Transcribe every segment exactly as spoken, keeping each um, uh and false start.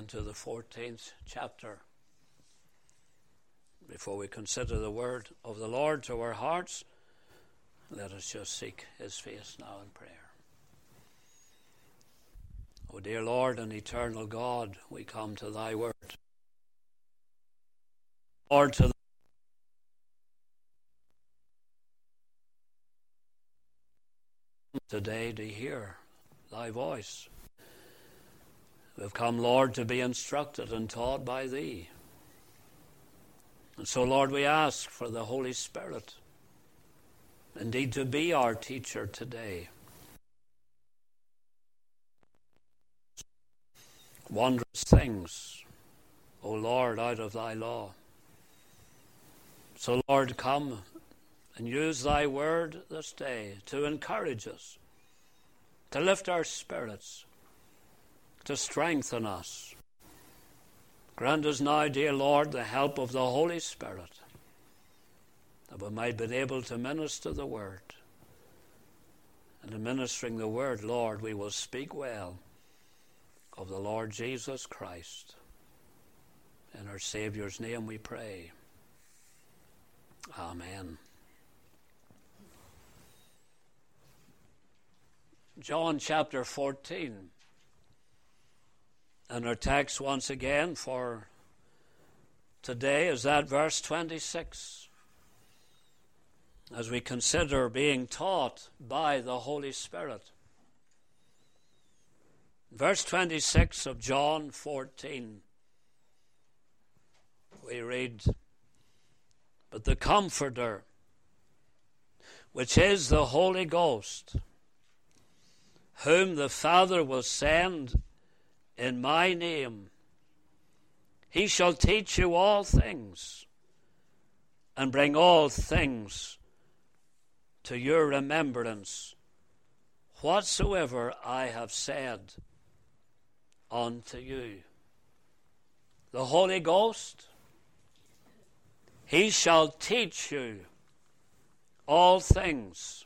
and to the fourteenth chapter. Before we consider the word of the Lord to our hearts, let us just seek his face now in prayer. O dear Lord and eternal God, we come to thy word. Lord, to today to hear thy voice. We have come, Lord, to be instructed and taught by thee. And so, Lord, we ask for the Holy Spirit, indeed, to be our teacher today. Wondrous things, O Lord, out of thy law. So, Lord, come and use thy word this day to encourage us, to lift our spirits, to strengthen us. Grant us now, dear Lord, the help of the Holy Spirit, that we might be able to minister the word. And in ministering the word, Lord, we will speak well of the Lord Jesus Christ. In our Saviour's name we pray. Amen. John chapter fourteen. And our text once again for today is that verse twenty-six. As we consider being taught by the Holy Spirit. Verse twenty-six of John fourteen. We read, "But the Comforter, which is the Holy Ghost, whom the Father will send in my name, he shall teach you all things, and bring all things to your remembrance, whatsoever I have said unto you." The Holy Ghost, he shall teach you all things.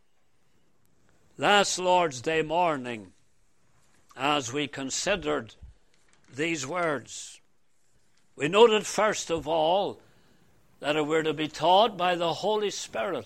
Last Lord's Day morning, as we considered these words, we noted first of all that we're to be taught by the Holy Spirit.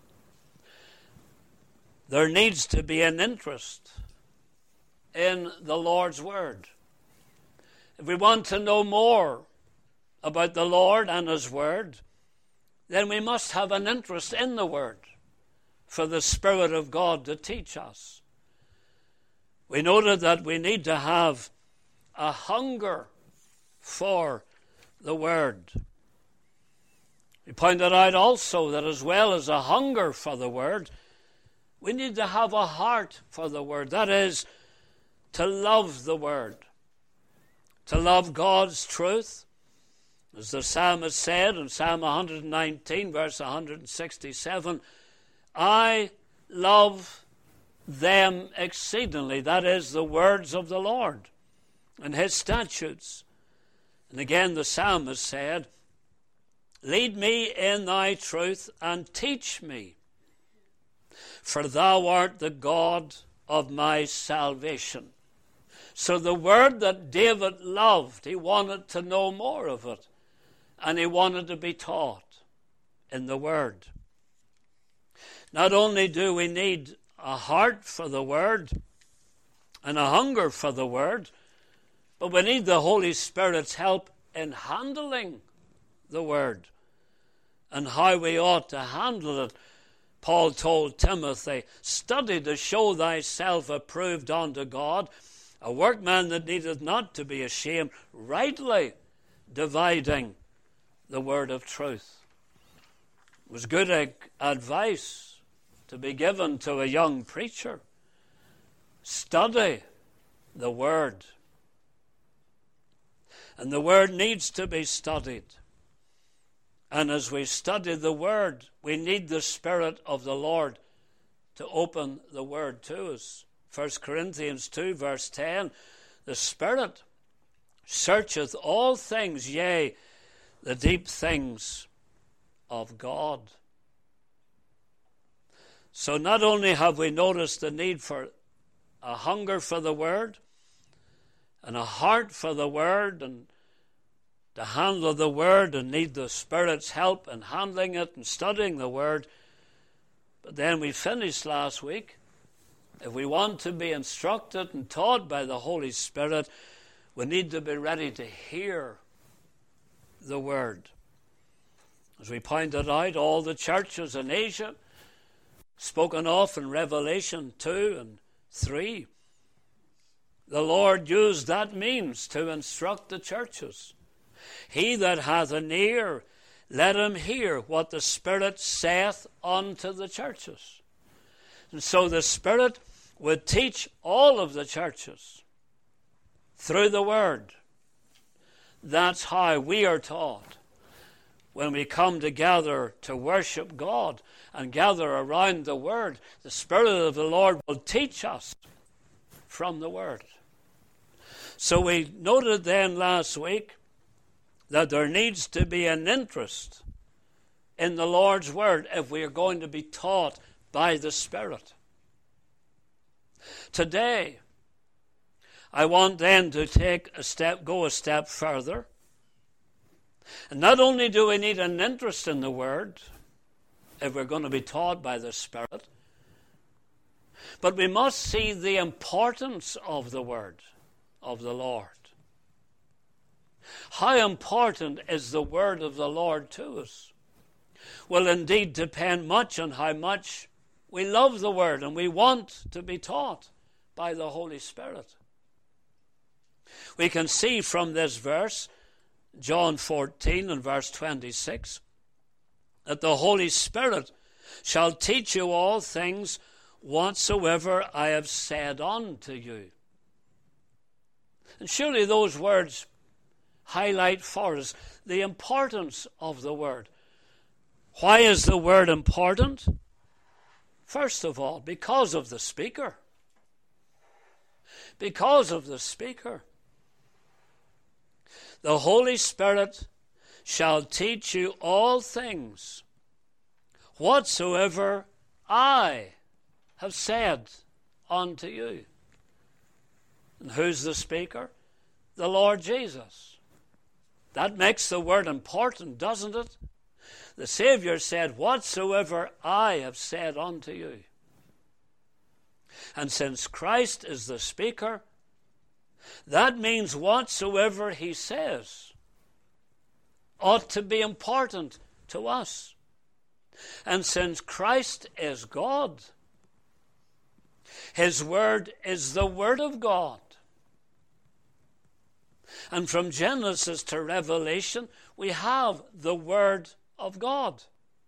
There needs to be an interest in the Lord's Word. If we want to know more about the Lord and his Word, then we must have an interest in the Word for the Spirit of God to teach us. We noted that we need to have a hunger for the Word. We pointed out also that as well as a hunger for the Word, we need to have a heart for the Word. That is, to love the Word, to love God's truth. As the psalmist said in Psalm one nineteen, verse one sixty-seven, "I love them exceedingly," that is, the words of the Lord and his statutes. And again the psalmist said, "Lead me in thy truth and teach me, for thou art the God of my salvation." So the word that David loved, he wanted to know more of it, and he wanted to be taught in the word. Not only do we need a heart for the word and a hunger for the word, but we need the Holy Spirit's help in handling the word and how we ought to handle it. Paul told Timothy, "Study to show thyself approved unto God, a workman that needeth not to be ashamed, rightly dividing the word of truth." It was good advice to be given to a young preacher. Study the word. And the word needs to be studied. And as we study the word, we need the Spirit of the Lord to open the word to us. First Corinthians two, verse ten, "The Spirit searcheth all things, yea, the deep things of God." So not only have we noticed the need for a hunger for the word, and a heart for the Word and to handle the Word and need the Spirit's help in handling it and studying the Word. But then we finished last week. If we want to be instructed and taught by the Holy Spirit, we need to be ready to hear the Word. As we pointed out, all the churches in Asia, spoken of in Revelation two and three, the Lord used that means to instruct the churches. He that hath an ear, let him hear what the Spirit saith unto the churches. And so the Spirit would teach all of the churches through the Word. That's how we are taught when we come together to worship God and gather around the Word. The Spirit of the Lord will teach us from the Word. So we noted then last week that there needs to be an interest in the Lord's Word if we are going to be taught by the Spirit. Today, I want then to take a step, go a step further. And not only do we need an interest in the Word if we're going to be taught by the Spirit, but we must see the importance of the Word of the Lord. How important is the Word of the Lord to us? Will indeed depend much on how much we love the Word and we want to be taught by the Holy Spirit. We can see from this verse, John fourteen and verse twenty-six, that the Holy Spirit shall teach you all things whatsoever I have said unto you. And surely those words highlight for us the importance of the Word. Why is the Word important? First of all, because of the speaker. Because of the speaker. The Holy Spirit shall teach you all things whatsoever I have said unto you. And who's the speaker? The Lord Jesus. That makes the Word important, doesn't it? The Savior said, whatsoever I have said unto you. And since Christ is the speaker, that means whatsoever he says ought to be important to us. And since Christ is God, his Word is the Word of God. And from Genesis to Revelation, we have the Word of God.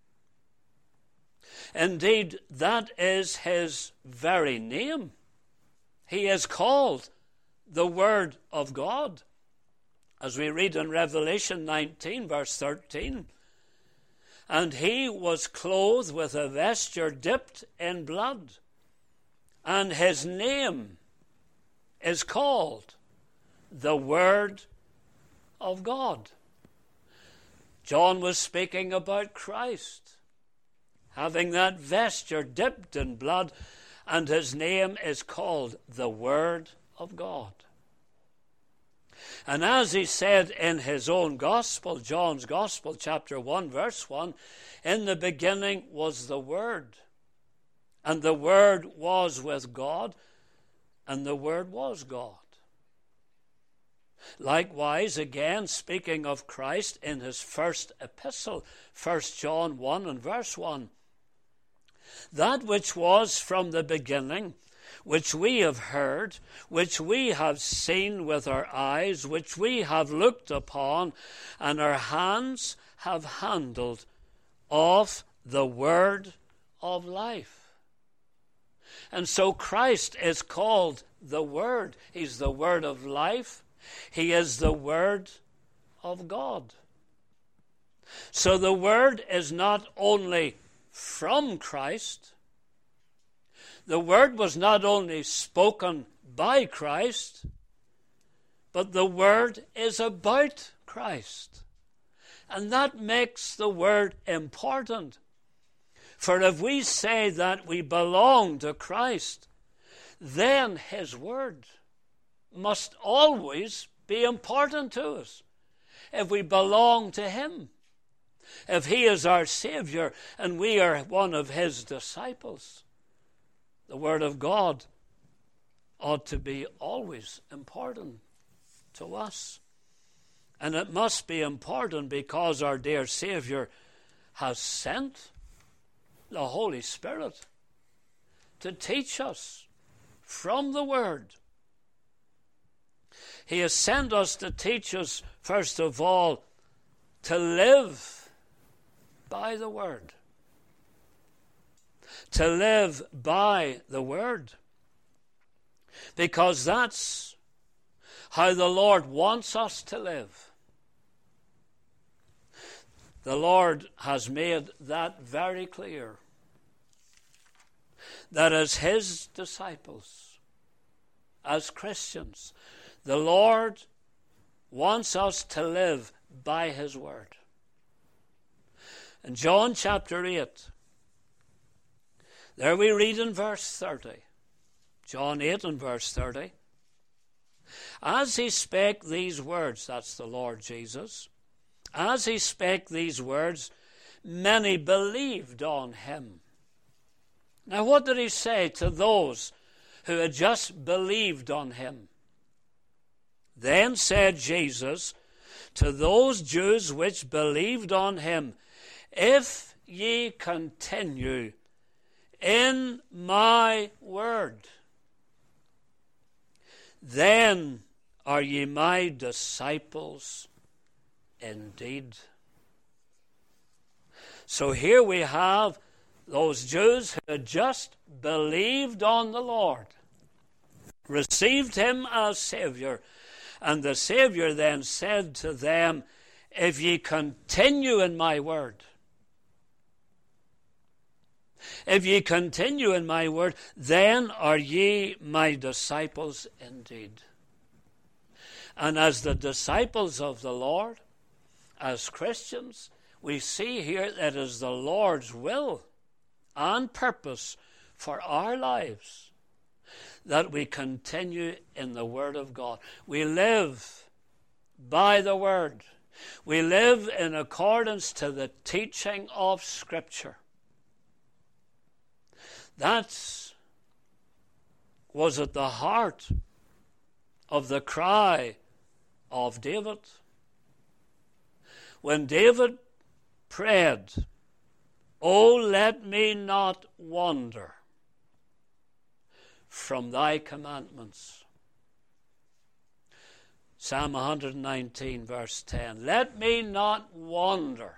Indeed, that is his very name. He is called the Word of God. As we read in Revelation nineteen, verse thirteen, and he was clothed with a vesture dipped in blood, and his name is called the Word of God. John was speaking about Christ, having that vesture dipped in blood, and his name is called the Word of God. And as he said in his own gospel, John's gospel, chapter one, verse one, in the beginning was the Word, and the Word was with God, and the Word was God. Likewise, again, speaking of Christ in his first epistle, First John one and verse one, that which was from the beginning, which we have heard, which we have seen with our eyes, which we have looked upon, and our hands have handled of the Word of life. And so Christ is called the Word. He's the Word of life. He is the Word of God. So the Word is not only from Christ. The Word was not only spoken by Christ, but the Word is about Christ. And that makes the Word important. For if we say that we belong to Christ, then his Word must always be important to us if we belong to him. If he is our Savior and we are one of his disciples, the Word of God ought to be always important to us. And it must be important because our dear Savior has sent the Holy Spirit to teach us from the Word. He has sent us to teach us, first of all, to live by the Word. To live by the Word. Because that's how the Lord wants us to live. The Lord has made that very clear. That as his disciples, as Christians, the Lord wants us to live by his Word. In John chapter eight, there we read in verse thirty, John eight and verse thirty, as he spake these words, that's the Lord Jesus, as he spake these words, many believed on him. Now what did he say to those who had just believed on him? Then said Jesus to those Jews which believed on him, if ye continue in my word, then are ye my disciples indeed. So here we have those Jews who had just believed on the Lord, received him as Savior, and the Savior then said to them, if ye continue in my word, if ye continue in my word, then are ye my disciples indeed. And as the disciples of the Lord, as Christians, we see here that it is the Lord's will and purpose for our lives that we continue in the Word of God. We live by the Word. We live in accordance to the teaching of Scripture. That was at the heart of the cry of David. When David prayed, O let me not wander from thy commandments. Psalm one nineteen verse ten. Let me not wander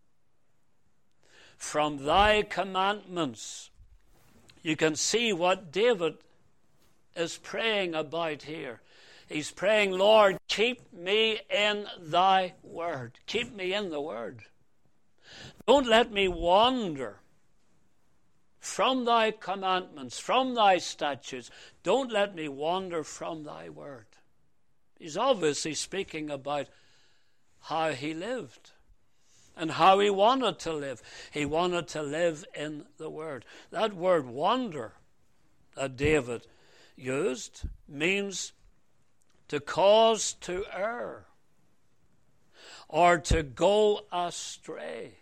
from thy commandments. You can see what David is praying about here. He's praying, Lord, keep me in thy word. Keep me in the word. Don't let me wander from thy commandments, from thy statutes. Don't let me wander from thy word. He's obviously speaking about how he lived and how he wanted to live. He wanted to live in the word. That word wander that David used means to cause to err or to go astray.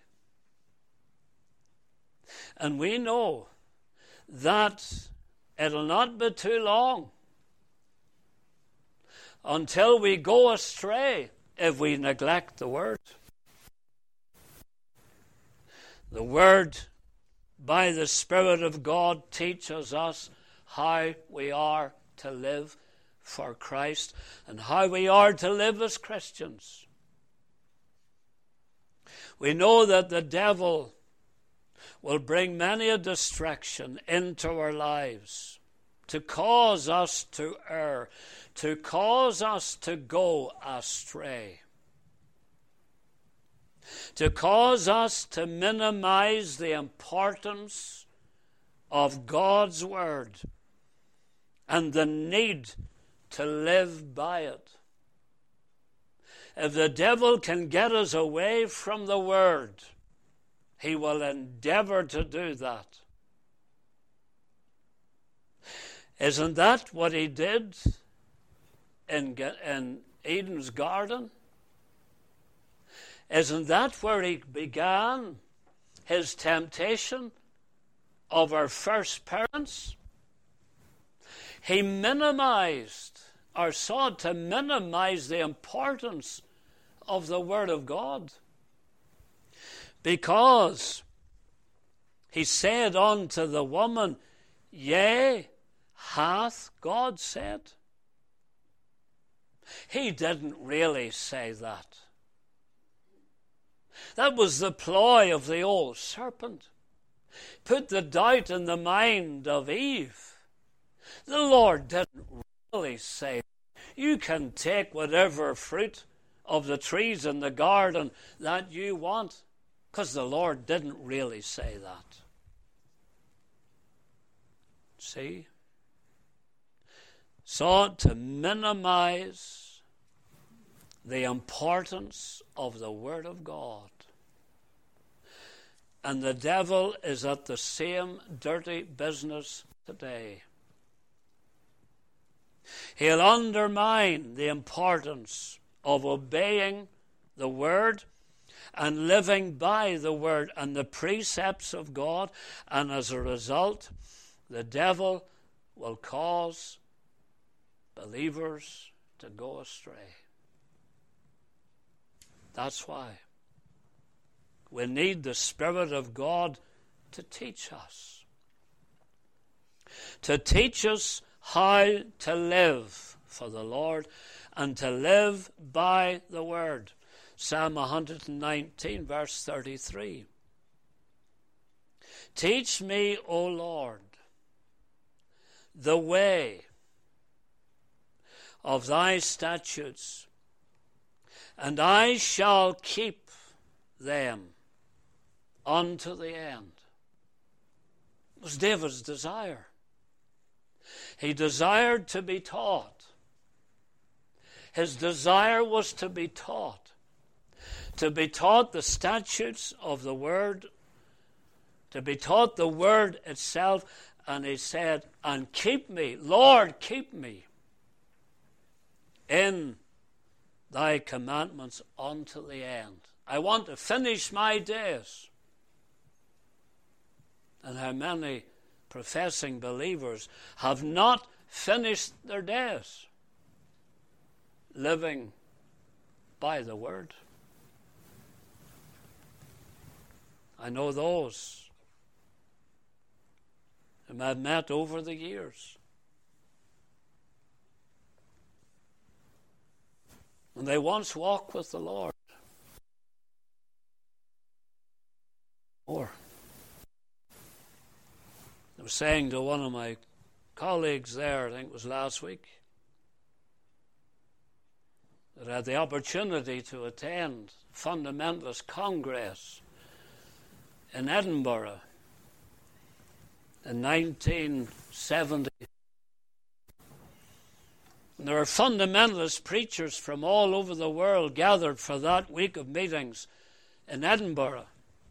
And we know that it'll not be too long until we go astray if we neglect the word. The word, by the Spirit of God, teaches us how we are to live for Christ and how we are to live as Christians. We know that the devil will bring many a distraction into our lives to cause us to err, to cause us to go astray, to cause us to minimize the importance of God's word and the need to live by it. If the devil can get us away from the word, he will endeavor to do that. Isn't that what he did in, in Eden's garden? Isn't that where he began his temptation of our first parents? He minimized, or sought to minimize the importance of the Word of God. Because he said unto the woman, Yea, hath God said? He didn't really say that. That was the ploy of the old serpent. Put the doubt in the mind of Eve. The Lord didn't really say, you can take whatever fruit of the trees in the garden that you want, because the Lord didn't really say that. See? Sought to minimize the importance of the Word of God. And the devil is at the same dirty business today. He'll undermine the importance of obeying the Word and living by the Word and the precepts of God, and as a result, the devil will cause believers to go astray. That's why we need the Spirit of God to teach us. To teach us how to live for the Lord and to live by the Word. Psalm one nineteen, verse thirty-three. Teach me, O Lord, the way of thy statutes, and I shall keep them unto the end. It was David's desire. He desired to be taught. His desire was to be taught. To be taught the statutes of the Word, to be taught the Word itself, and he said, and keep me, Lord, keep me in thy commandments unto the end. I want to finish my days. And how many professing believers have not finished their days living by the Word? I know those whom I've met over the years. And they once walked with the Lord. Or I was saying to one of my colleagues there, I think it was last week, that I had the opportunity to attend Fundamentalist Congress in Edinburgh in nineteen seventy. And there were fundamentalist preachers from all over the world gathered for that week of meetings in Edinburgh.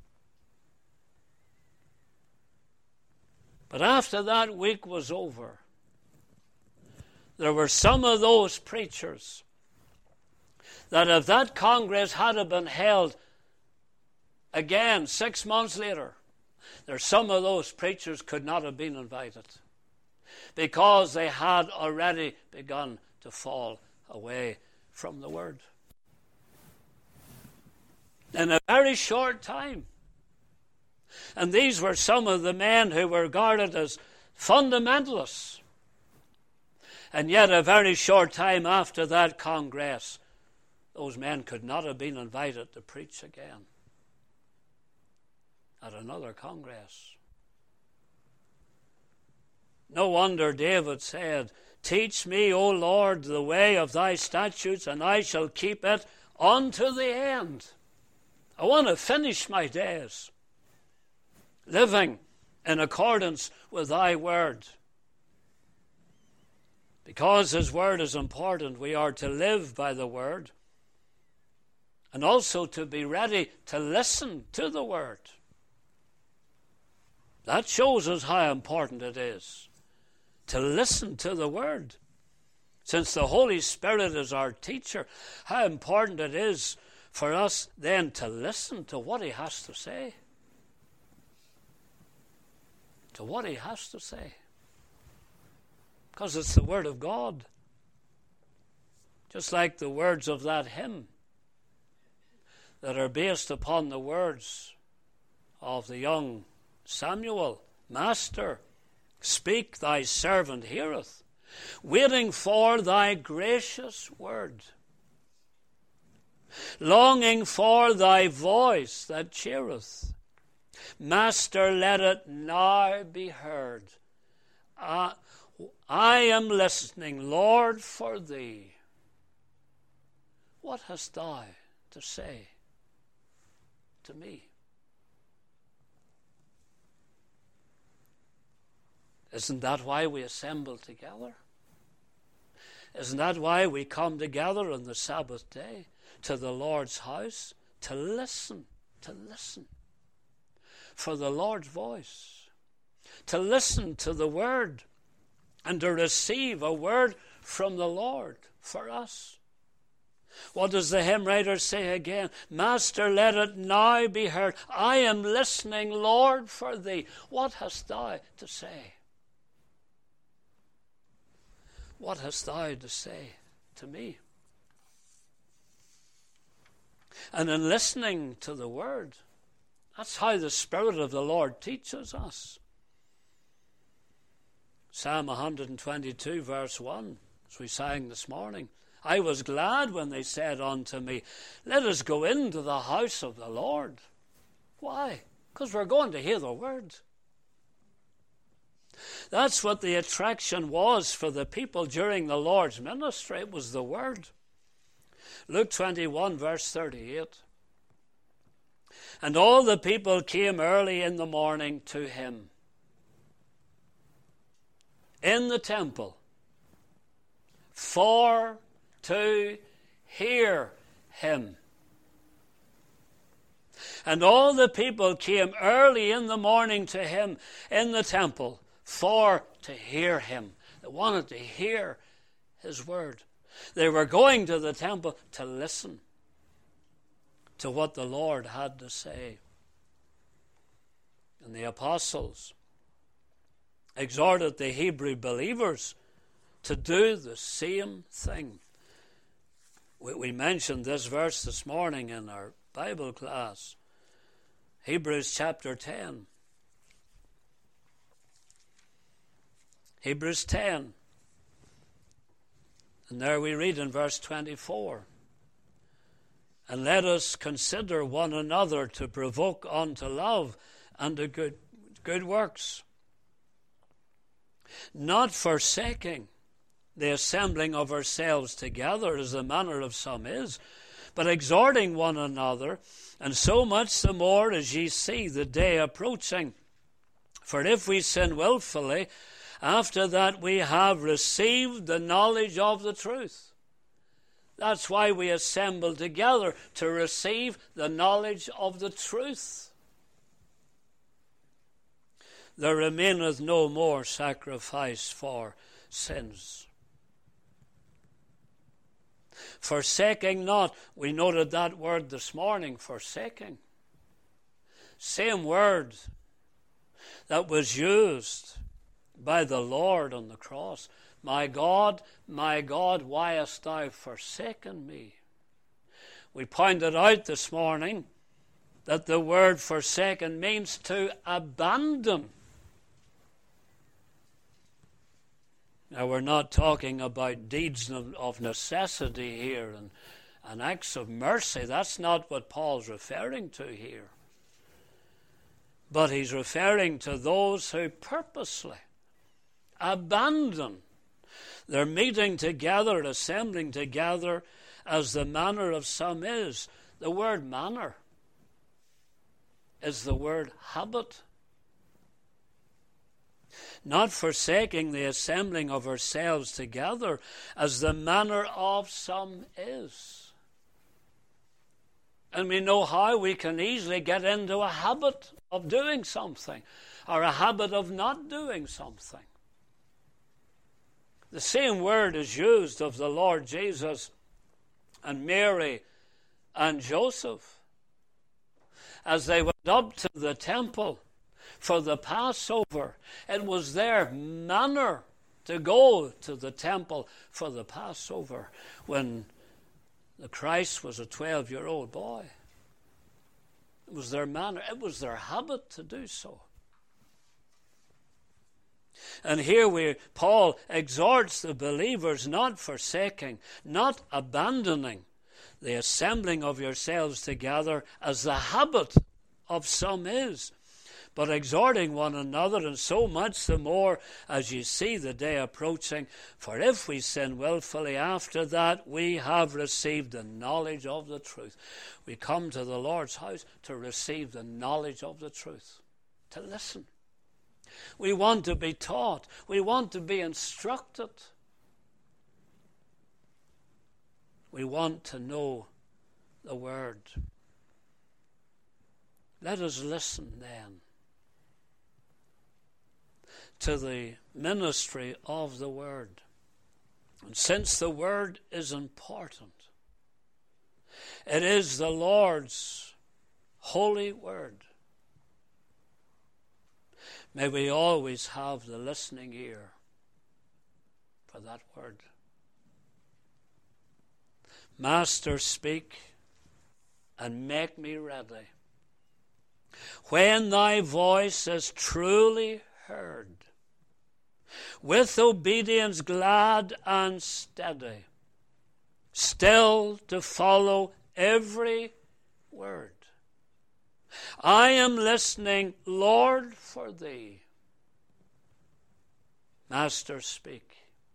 But after that week was over, there were some of those preachers that if that Congress had been held again six months later, there some of those preachers could not have been invited because they had already begun to fall away from the Word. In a very short time. And these were some of the men who were regarded as fundamentalists. And yet a very short time after that Congress, those men could not have been invited to preach again at another Congress. No wonder David said, teach me, O Lord, the way of thy statutes, and I shall keep it unto the end. I want to finish my days living in accordance with thy word. Because his word is important, we are to live by the word and also to be ready to listen to the word. That shows us how important it is to listen to the word Since the Holy Spirit is our teacher, how important it is for us then to listen to what he has to say. To what he has to say. Because it's the Word of God. Just like the words of that hymn that are based upon the words of the young Samuel. Master, speak, thy servant heareth, waiting for thy gracious word, longing for thy voice that cheereth. Master, let it now be heard. I, I am listening, Lord, for thee. What hast thou to say to me? Isn't that why we assemble together? Isn't that why we come together on the Sabbath day to the Lord's house? To listen, to listen for the Lord's voice. To listen to the word and to receive a word from the Lord for us. What does the hymn writer say again? Master, let it now be heard. I am listening, Lord, for thee. What hast thou to say? What hast thou to say to me? And in listening to the word, that's how the Spirit of the Lord teaches us. Psalm one twenty-two, verse one, as we sang this morning. I was glad when they said unto me, let us go into the house of the Lord. Why? Because we're going to hear the word. That's what the attraction was for the people during the Lord's ministry. It was the word. Luke twenty-one, verse thirty-eight. And all the people came early in the morning to him in the temple for to hear him. And all the people came early in the morning to him in the temple for to hear him. They wanted to hear his word. They were going to the temple to listen to what the Lord had to say. And the apostles exhorted the Hebrew believers to do the same thing. We, we mentioned this verse this morning in our Bible class. Hebrews chapter ten. Hebrews ten. And there we read in verse twenty-four. And let us consider one another to provoke unto love and to good, good works, not forsaking the assembling of ourselves together as the manner of some is, but exhorting one another, and so much the more as ye see the day approaching. For if we sin wilfully, after that we have received the knowledge of the truth. That's why we assemble together, to receive the knowledge of the truth. There remaineth no more sacrifice for sins. Forsaking not, we noted that word this morning, forsaking. Same word that was used by the Lord on the cross. My God, my God, why hast thou forsaken me? We pointed out this morning that the word forsaken means to abandon. Now, we're not talking about deeds of necessity here and, and acts of mercy. That's not what Paul's referring to here. But he's referring to those who purposely abandon their meeting together, assembling together, as the manner of some is. The word manner is the word habit. Not forsaking the assembling of ourselves together, as the manner of some is. And we know how we can easily get into a habit of doing something, or a habit of not doing something. The same word is used of the Lord Jesus and Mary and Joseph as they went up to the temple for the Passover. It was their manner to go to the temple for the Passover when the Christ was a twelve-year-old boy. It was their manner, it was their habit to do so. And here we, Paul exhorts the believers not forsaking, not abandoning the assembling of yourselves together as the habit of some is, but exhorting one another, and so much the more as you see the day approaching. For if we sin willfully after that, we have received the knowledge of the truth. We come to the Lord's house to receive the knowledge of the truth, to listen. We want to be taught. We want to be instructed. We want to know the Word. Let us listen then to the ministry of the Word. And since the Word is important, it is the Lord's holy Word. May we always have the listening ear for that Word. Master, speak and make me ready. When thy voice is truly heard, with obedience glad and steady, still to follow every word. I am listening, Lord, for thee. Master, speak.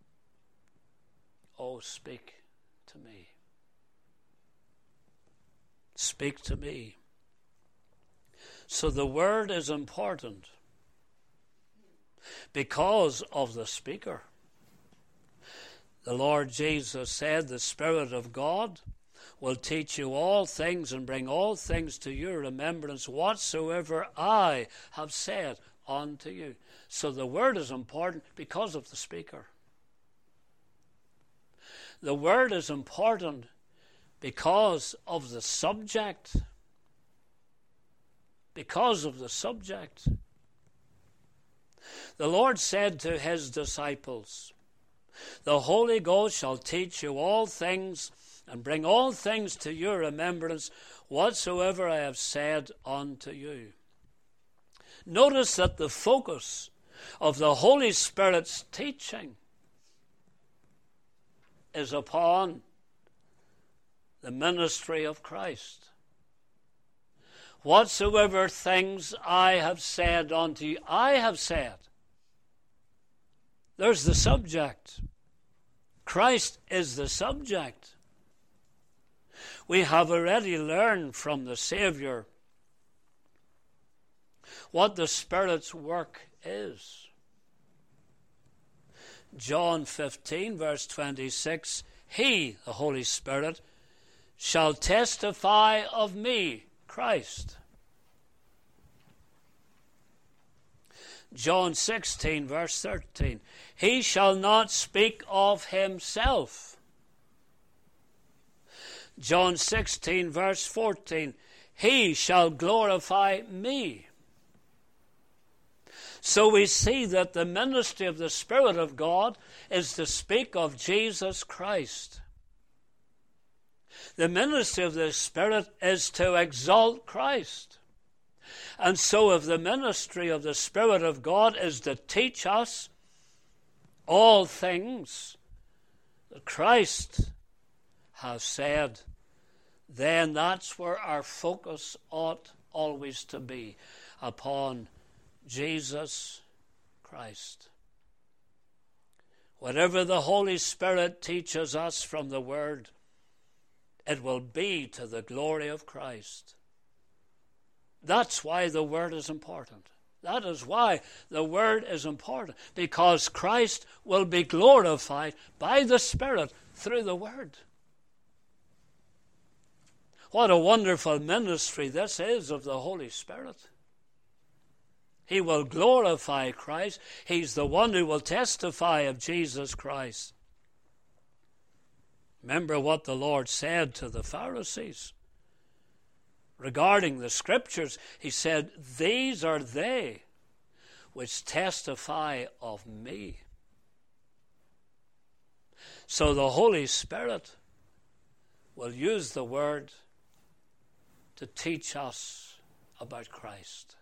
Oh, speak to me. Speak to me. So the word is important because of the speaker. The Lord Jesus said, the Spirit of God will teach you all things and bring all things to your remembrance whatsoever I have said unto you. So the word is important because of the speaker. The word is important because of the subject. Because of the subject. The Lord said to his disciples, the Holy Ghost shall teach you all things and bring all things to your remembrance whatsoever I have said unto you. Notice that the focus of the Holy Spirit's teaching is upon the ministry of Christ. Whatsoever things I have said unto you, I have said. There's the subject. Christ is the subject. We have already learned from the Savior what the Spirit's work is. John fifteen, verse twenty-six, He, the Holy Spirit, shall testify of me, Christ. John sixteen, verse thirteen, He shall not speak of himself. John sixteen, verse fourteen, He shall glorify me. So we see that the ministry of the Spirit of God is to speak of Jesus Christ. The ministry of the Spirit is to exalt Christ. And so if the ministry of the Spirit of God is to teach us all things that Christ has said, then that's where our focus ought always to be, upon Jesus Christ. Whatever the Holy Spirit teaches us from the Word, it will be to the glory of Christ. That's why the Word is important. That is why the Word is important, because Christ will be glorified by the Spirit through the Word. What a wonderful ministry this is of the Holy Spirit. He will glorify Christ. He's the one who will testify of Jesus Christ. Remember what the Lord said to the Pharisees regarding the Scriptures. He said, these are they which testify of me. So the Holy Spirit will use the Word to teach us about Christ.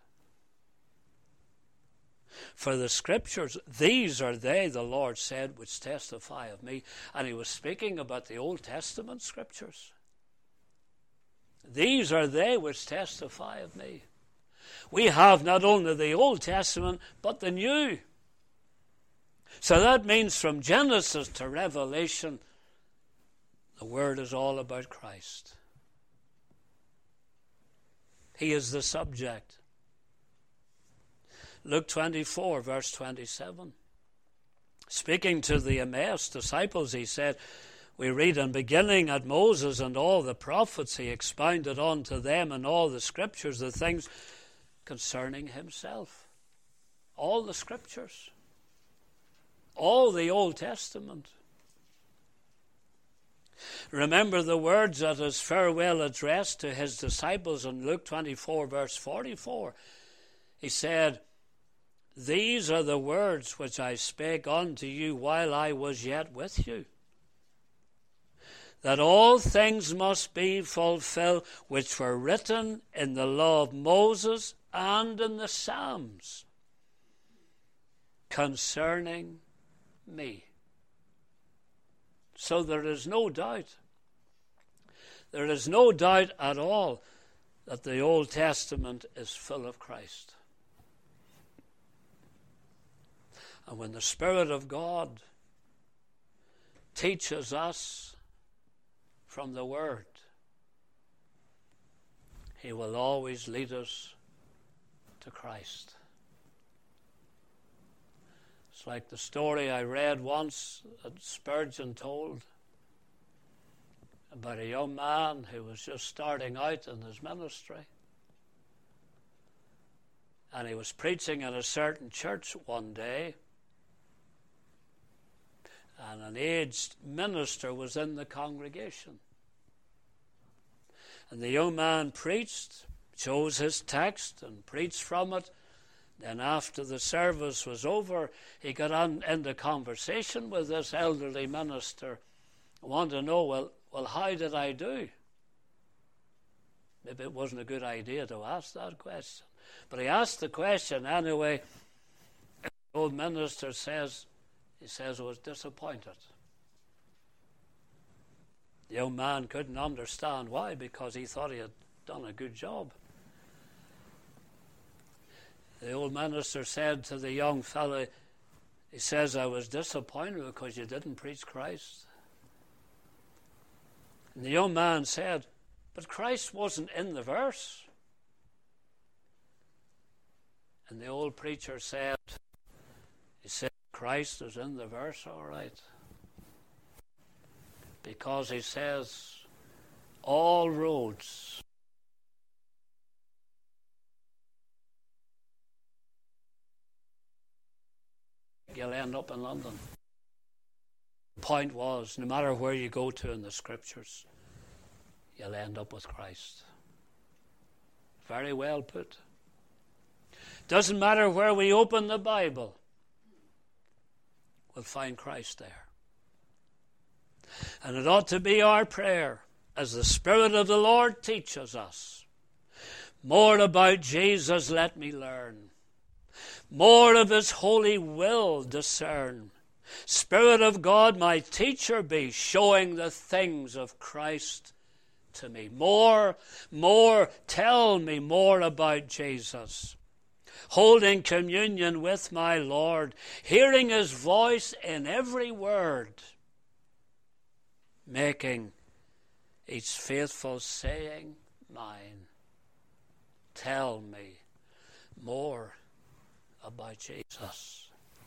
For the Scriptures, these are they, the Lord said, which testify of me. And he was speaking about the Old Testament Scriptures. These are they which testify of me. We have not only the Old Testament, but the New. So that means from Genesis to Revelation, the Word is all about Christ. He is the subject. Luke twenty-four, verse twenty-seven. Speaking to the Emmaus disciples, he said, we read, and beginning at Moses and all the prophets, he expounded unto them in all the Scriptures the things concerning himself. All the Scriptures. All the Old Testament. Remember the words at his farewell address to his disciples in Luke twenty-four, verse forty-four. He said, these are the words which I spake unto you while I was yet with you, that all things must be fulfilled which were written in the law of Moses and in the Psalms concerning me. So there is no doubt, there is no doubt at all that the Old Testament is full of Christ. And when the Spirit of God teaches us from the Word, he will always lead us to Christ. It's like the story I read once that Spurgeon told about a young man who was just starting out in his ministry. And he was preaching in a certain church one day, and an aged minister was in the congregation. And the young man preached, chose his text and preached from it. Then after the service was over, he got on into conversation with this elderly minister. I wanted to know, well, well, how did I do? Maybe it wasn't a good idea to ask that question. But he asked the question anyway. The old minister says, he says, I was disappointed. The young man couldn't understand why, because he thought he had done a good job. The old minister said to the young fellow, he says, I was disappointed because you didn't preach Christ. And the young man said, but Christ wasn't in the verse. And the old preacher said, he said, Christ is in the verse, all right. Because he says, all roads you'll end up in London. The point was, no matter where you go to in the Scriptures, you'll end up with Christ. Very well put. Doesn't matter where we open the Bible, we'll find Christ there. And it ought to be our prayer, as the Spirit of the Lord teaches us, more about Jesus let me learn. More of his holy will discern. Spirit of God, my teacher be, showing the things of Christ to me. More, more, tell me more about Jesus. Holding communion with my Lord, hearing his voice in every word, making each faithful saying mine. Tell me more about Jesus.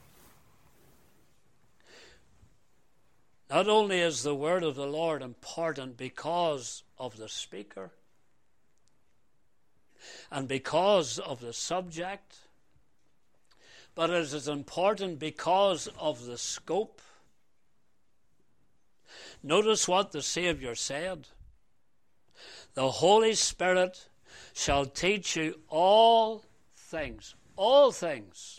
Not only is the word of the Lord important because of the speaker and because of the subject, but it is important because of the scope. Notice what the Savior said. The Holy Spirit shall teach you all things, all things,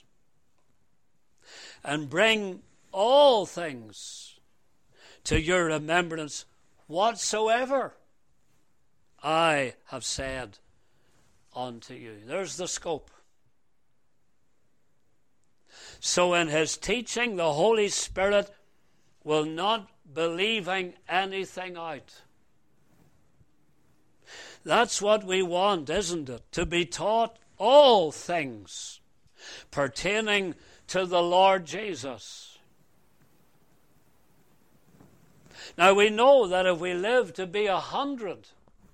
and bring all things to your remembrance whatsoever I have said unto you. There's the scope. So in his teaching, the Holy Spirit will not be leaving anything out. That's what we want, isn't it? To be taught all things pertaining to the Lord Jesus. Now we know that if we live to be a hundred,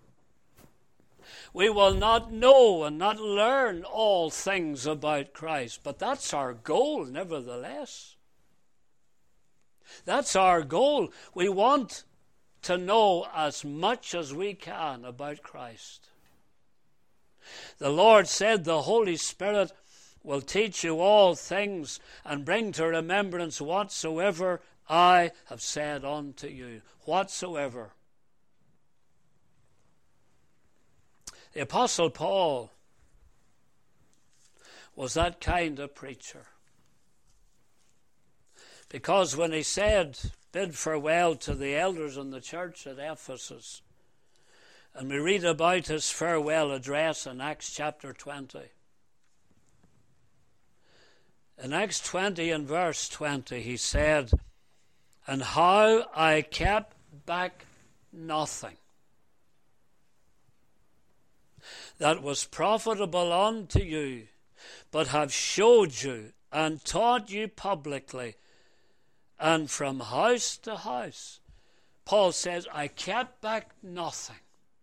we will not know and not learn all things about Christ. But that's our goal, nevertheless. That's our goal. We want to know as much as we can about Christ. The Lord said the Holy Spirit will teach you all things and bring to remembrance whatsoever I have said unto you. Whatsoever. The Apostle Paul was that kind of preacher. Because when he said, bid farewell to the elders in the church at Ephesus, and we read about his farewell address in Acts chapter twenty. In Acts twenty and verse twenty, he said, and how I kept back nothing that was profitable unto you, but have showed you and taught you publicly, and from house to house. Paul says, I kept back nothing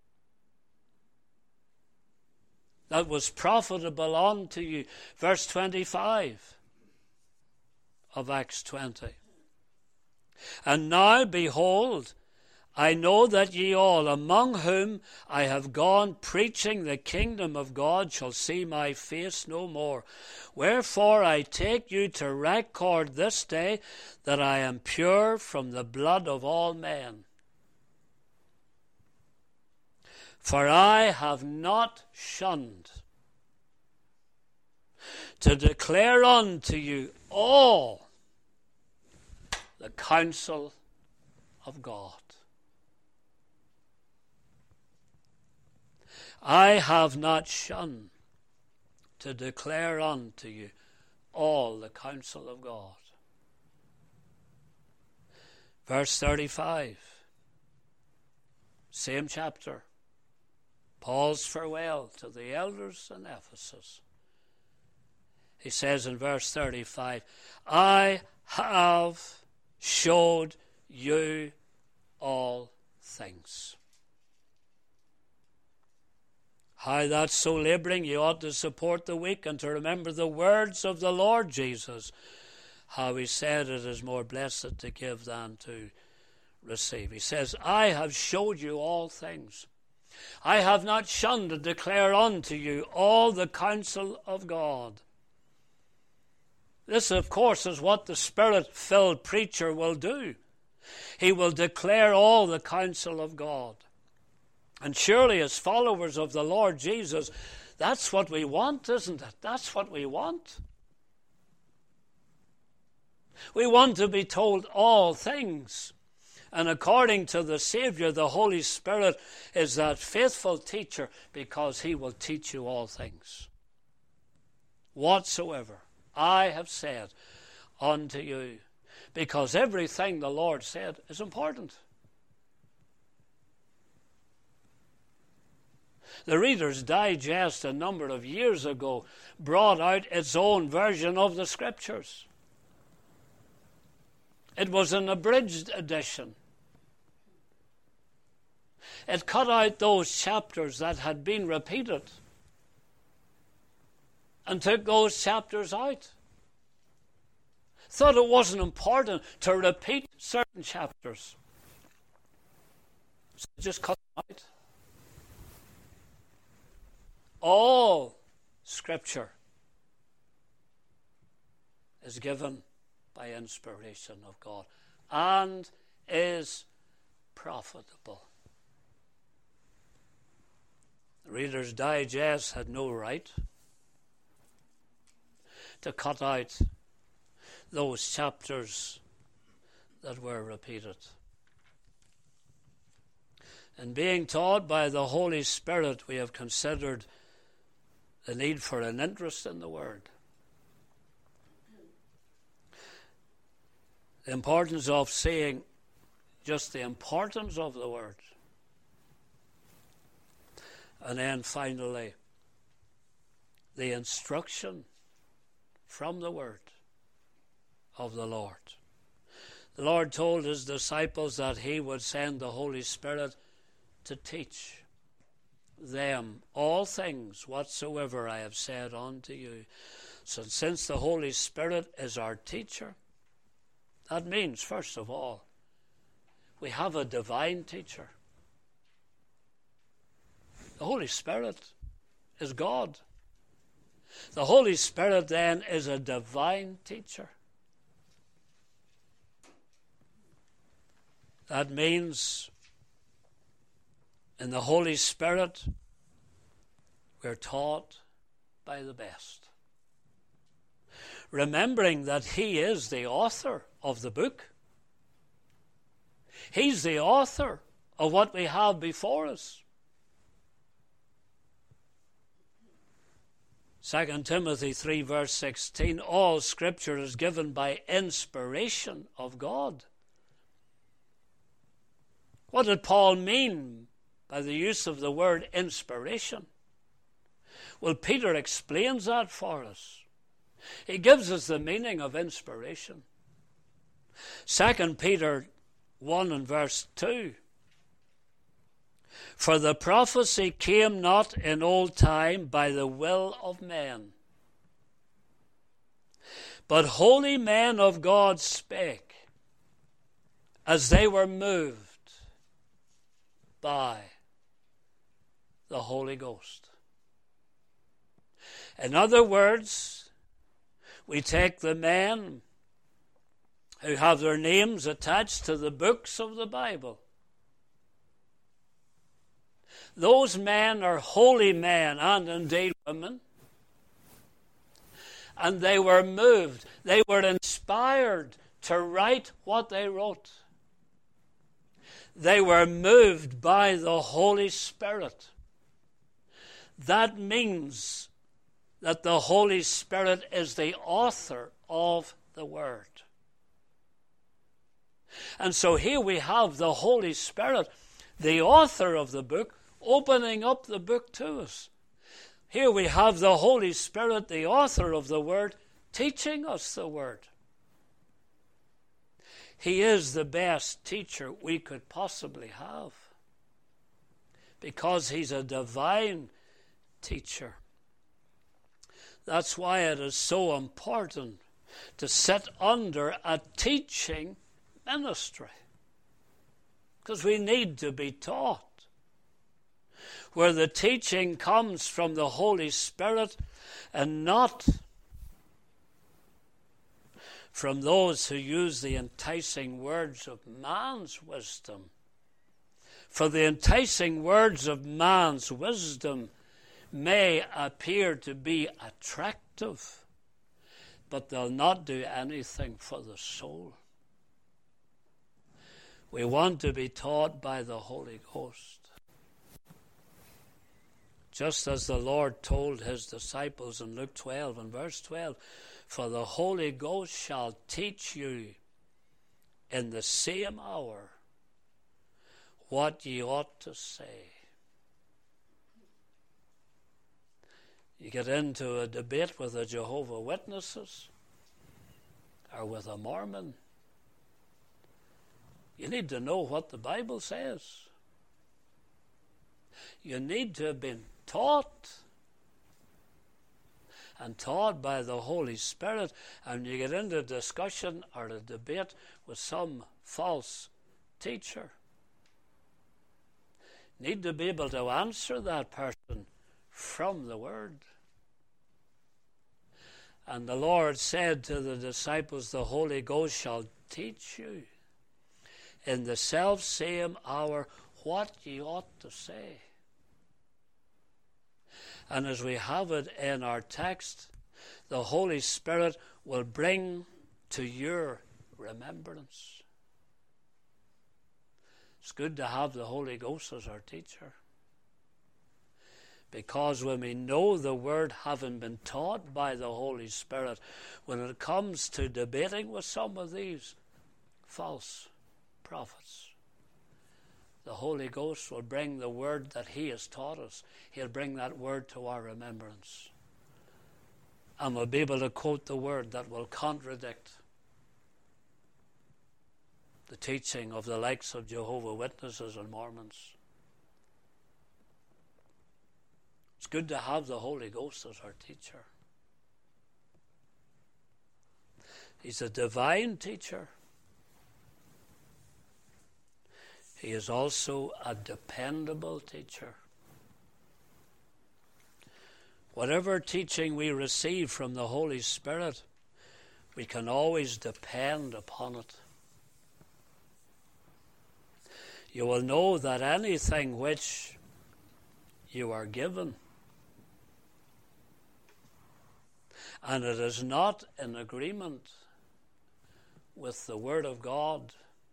that was profitable unto you. Verse twenty-five of Acts twenty. And now, behold, I know that ye all, among whom I have gone preaching the kingdom of God, shall see my face no more. Wherefore I take you to record this day that I am pure from the blood of all men. For I have not shunned to declare unto you all the counsel of God. I have not shunned to declare unto you all the counsel of God. Verse thirty-five, same chapter. Paul's farewell to the elders in Ephesus. He says in verse thirty-five, I have showed you all things. How that's so labouring, you ought to support the weak and to remember the words of the Lord Jesus. How he said it is more blessed to give than to receive. He says, I have showed you all things. I have not shunned to declare unto you all the counsel of God. This, of course, is what the Spirit-filled preacher will do. He will declare all the counsel of God. And surely as followers of the Lord Jesus, that's what we want, isn't it? That's what we want. We want to be told all things. And according to the Savior, the Holy Spirit is that faithful teacher because he will teach you all things. Whatsoever I have said unto you. Because everything the Lord said is important. The Reader's Digest a number of years ago brought out its own version of the Scriptures. It was an abridged edition. It cut out those chapters that had been repeated and took those chapters out. Thought it wasn't important to repeat certain chapters. So just cut them out. All Scripture is given by inspiration of God and is profitable. Reader's Digest had no right to cut out those chapters that were repeated. In being taught by the Holy Spirit, we have considered the need for an interest in the Word. The importance of seeing just the importance of the Word. And then finally, the instruction from the Word of the Lord. The Lord told his disciples that he would send the Holy Spirit to teach them all things whatsoever I have said unto you. So since the Holy Spirit is our teacher, that means, first of all, we have a divine teacher. The Holy Spirit is God. The Holy Spirit then is a divine teacher. That means in the Holy Spirit we're taught by the best. Remembering that he is the author of the book. He's the author of what we have before us. Second Timothy three verse sixteen, all Scripture is given by inspiration of God. What did Paul mean by the use of the word inspiration? Well, Peter explains that for us. He gives us the meaning of inspiration. Second Peter one and verse two. For the prophecy came not in old time by the will of men, but holy men of God spake, as they were moved by the Holy Ghost. In other words, we take the men who have their names attached to the books of the Bible. Those men are holy men and indeed women. And they were moved. They were inspired to write what they wrote. They were moved by the Holy Spirit. That means that the Holy Spirit is the author of the Word. And so here we have the Holy Spirit, the author of the book, opening up the book to us. Here we have the Holy Spirit, the author of the Word, teaching us the Word. He is the best teacher we could possibly have because he's a divine teacher. That's why it is so important to sit under a teaching ministry, because we need to be taught. Where the teaching comes from the Holy Spirit and not from those who use the enticing words of man's wisdom. For the enticing words of man's wisdom may appear to be attractive, but they'll not do anything for the soul. We want to be taught by the Holy Ghost. Just as the Lord told his disciples in Luke twelve and verse twelve, for the Holy Ghost shall teach you in the same hour what ye ought to say. You get into a debate with the Jehovah's Witnesses or with a Mormon, you need to know what the Bible says. You need to have been taught and taught by the Holy Spirit, and you get into a discussion or a debate with some false teacher. You need to be able to answer that person from the Word. And the Lord said to the disciples, the Holy Ghost shall teach you in the self-same hour what ye ought to say. And as we have it in our text, the Holy Spirit will bring to your remembrance. It's good to have the Holy Ghost as our teacher. Because when we know the Word, having been taught by the Holy Spirit, when it comes to debating with some of these false prophets, the Holy Ghost will bring the Word that He has taught us. He'll bring that Word to our remembrance. And we'll be able to quote the Word that will contradict the teaching of the likes of Jehovah's Witnesses and Mormons. It's good to have the Holy Ghost as our teacher. He's a divine teacher. He is also a dependable teacher. Whatever teaching we receive from the Holy Spirit, we can always depend upon it. You will know that anything which you are given, and it is not in agreement with the Word of God,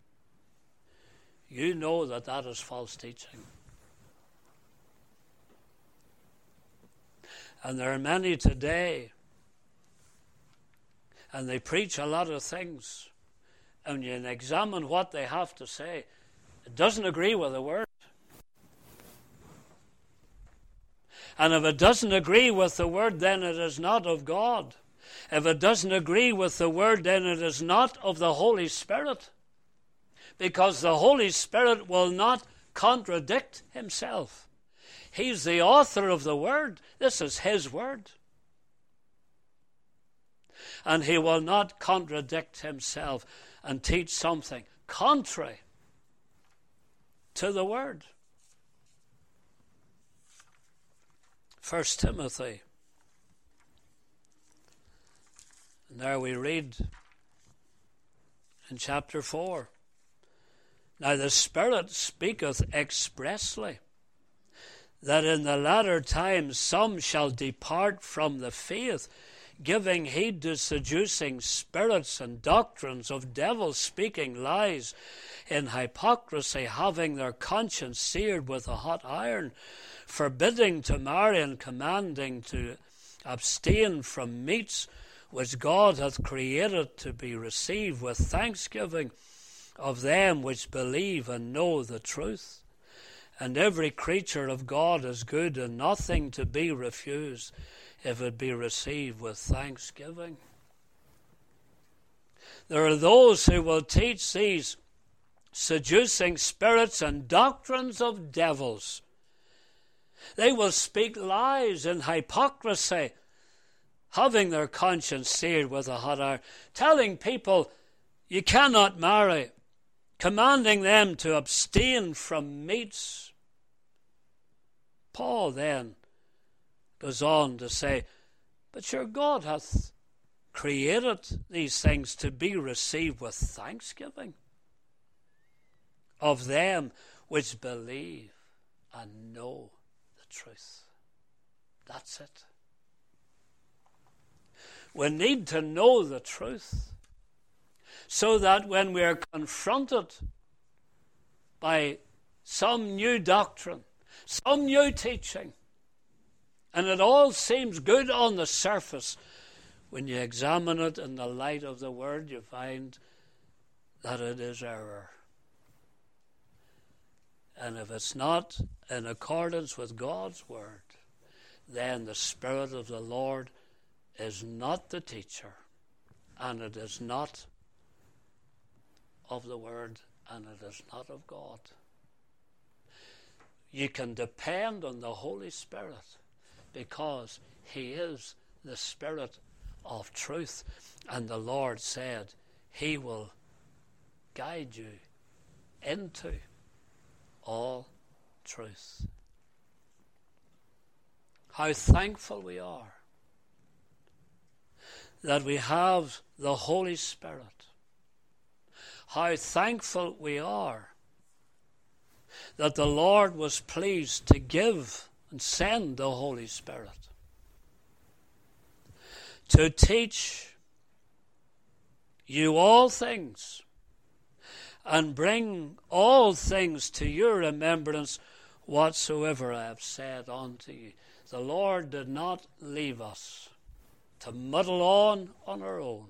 you know that that is false teaching. And there are many today, and they preach a lot of things, and you examine what they have to say, it doesn't agree with the Word. And if it doesn't agree with the Word, then it is not of God. If it doesn't agree with the Word, then it is not of the Holy Spirit. Because the Holy Spirit will not contradict Himself. He's the author of the Word. This is His Word. And He will not contradict Himself and teach something contrary to the Word. First Timothy. And there we read in chapter four. Now the Spirit speaketh expressly that in the latter times some shall depart from the faith, giving heed to seducing spirits and doctrines of devils, speaking lies, in hypocrisy, having their conscience seared with a hot iron, forbidding to marry and commanding to abstain from meats which God hath created to be received with thanksgiving of them which believe and know the truth. And every creature of God is good, and nothing to be refused if it be received with thanksgiving. There are those who will teach these seducing spirits and doctrines of devils. They will speak lies in hypocrisy, having their conscience seared with a hot iron, telling people you cannot marry, commanding them to abstain from meats. Paul then goes on to say, but sure, God hath created these things to be received with thanksgiving of them which believe and know the truth. That's it. We need to know the truth so that when we are confronted by some new doctrine, some new teaching, and it all seems good on the surface, when you examine it in the light of the Word, you find that it is error. And if it's not in accordance with God's Word, then the Spirit of the Lord is not the teacher, and it is not of the Word, and it is not of God. You can depend on the Holy Spirit because He is the Spirit of truth. And the Lord said He will guide you into all truth. How thankful we are that we have the Holy Spirit. How thankful we are that the Lord was pleased to give and send the Holy Spirit to teach you all things and bring all things to your remembrance whatsoever I have said unto you. The Lord did not leave us to muddle on on our own.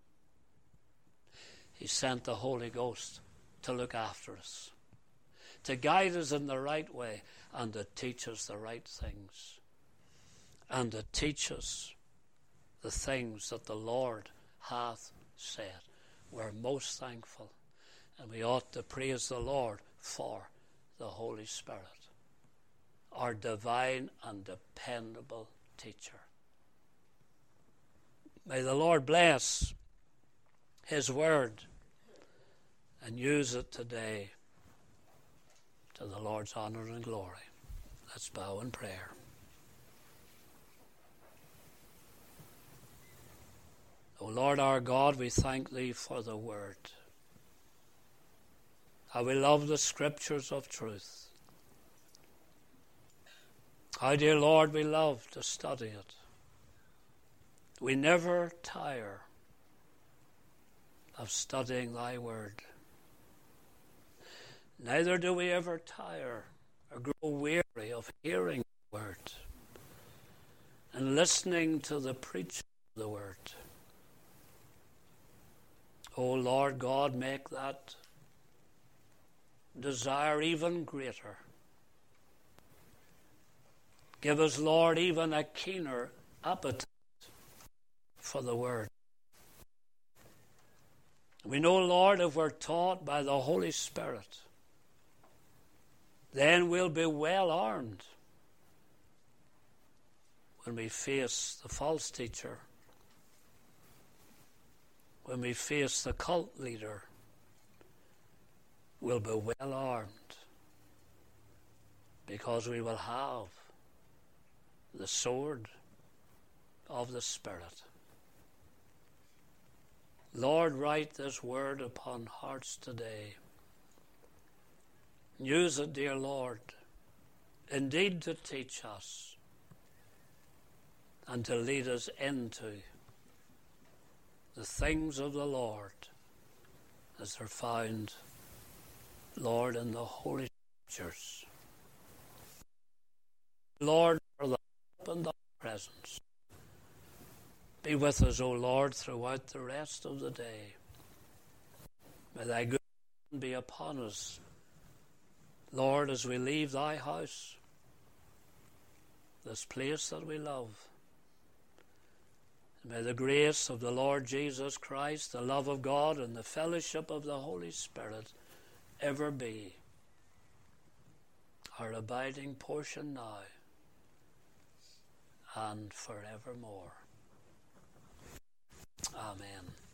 He sent the Holy Ghost to look after us, to guide us in the right way, and to teach us the right things, and to teach us the things that the Lord hath said. We're most thankful, and we ought to praise the Lord for the Holy Spirit, our divine and dependable teacher. May the Lord bless His word and use it today to the Lord's honor and glory. Let's bow in prayer. O Lord our God, we thank Thee for the word. How we love the scriptures of truth. How, dear Lord, we love to study it. We never tire of studying Thy word. Neither do we ever tire or grow weary of hearing the word and listening to the preaching of the word. O Lord God, make that desire even greater. Give us, Lord, even a keener appetite for the word. We know, Lord, if we're taught by the Holy Spirit, then we'll be well armed when we face the false teacher, when we face the cult leader. We'll be well armed because we will have the sword of the Spirit. Lord, write this word upon hearts today. Use it, dear Lord, indeed to teach us and to lead us into the things of the Lord as they're found, Lord, in the Holy Scriptures. Lord, for the help and the presence. Be with us, O Lord, throughout the rest of the day. May Thy good hand be upon us, Lord, as we leave Thy house, this place that we love. May the grace of the Lord Jesus Christ, the love of God, and the fellowship of the Holy Spirit ever be our abiding portion now and forevermore. Amen.